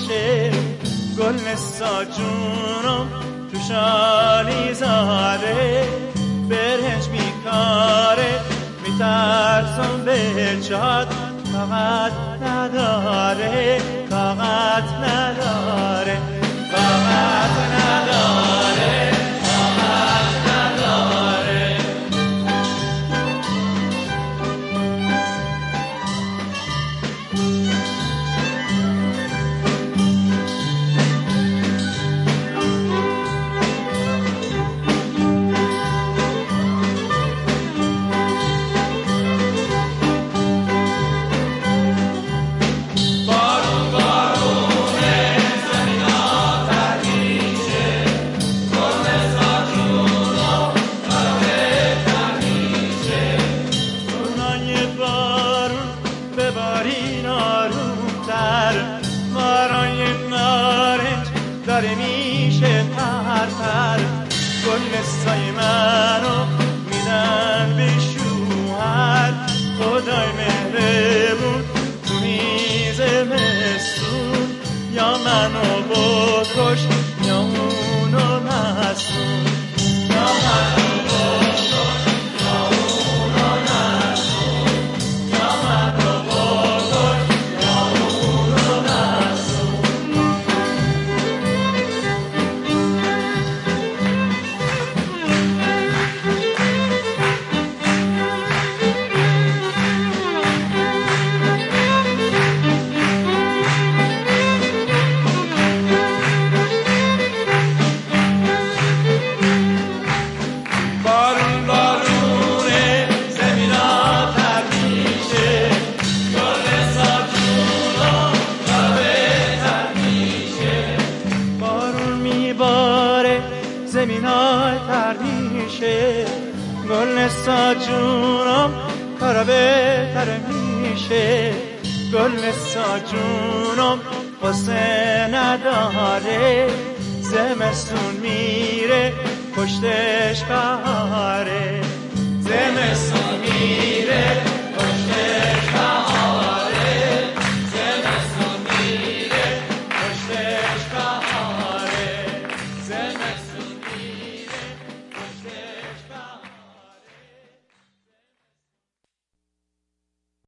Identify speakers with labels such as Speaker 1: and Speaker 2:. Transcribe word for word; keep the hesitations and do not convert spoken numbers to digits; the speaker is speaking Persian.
Speaker 1: میشه، گل نسا جونم تو شالی زاره، برهنج میکاره میترسم به جاد، طاقت نداره طاقت نداره طاقت نداره طاقت نداره. داره میشه تر تر، گل نسای منو میدن به شوهر، خدای مهربون تو میز مستون، یا منو بکش یا اونو نسون، یا منو بکش یا اونو نسون، یا منو بکش یا اونو نسون. زمینای تر میشه، گل نسا جونم کارا بهتر میشه، گل نسا جونم قصه نداره، زمستون میره پشتش بهاره، زمستون میره